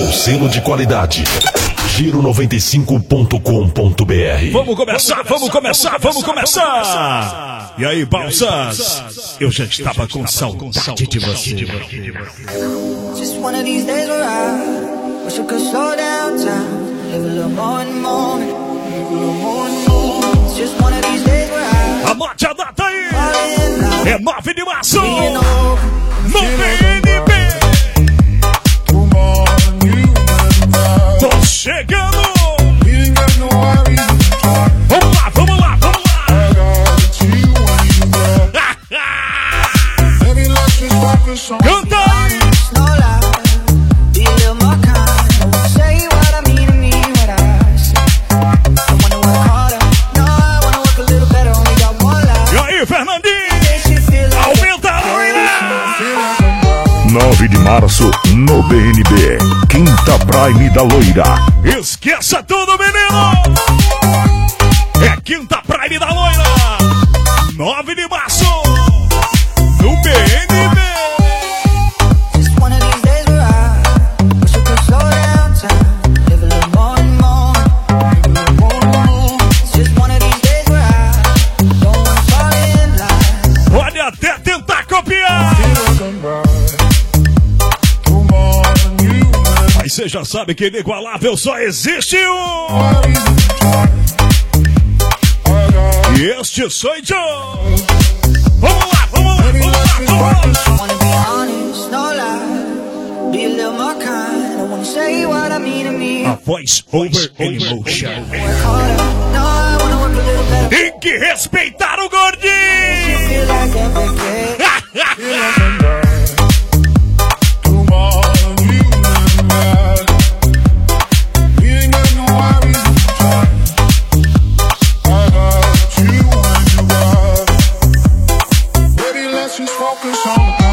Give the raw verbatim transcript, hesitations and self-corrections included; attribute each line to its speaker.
Speaker 1: com selo de qualidade. Giro noventa e cinco ponto com ponto br.
Speaker 2: Vamos começar, vamos começar, vamos começar! E aí, Balsas? Eu já estava com saudade de você.
Speaker 3: Just one of these days where I wish I could slow down time, live a little more and more, live a little more and more. It's just one of these days where I
Speaker 2: Anote a data aí! É nove de março! No B N B! Tô chegando! Vamos lá, vamos lá, vamos lá! Canta aí! E aí, Fernandinho? Aumenta a loira!
Speaker 4: nove de março, no B N B, Quinta Prime da Loira.
Speaker 2: Esqueça tudo, menino! É Quinta Prime da Loira! nove de março, no B N B! Pode até tentar copiar! Mas você já sabe que inigualável só existe um! E este sou eu! Vamos lá, vamos lá, vamos lá, vamos lá! A voz over emotion. Tem que respeitar o gordinho!
Speaker 5: Focus on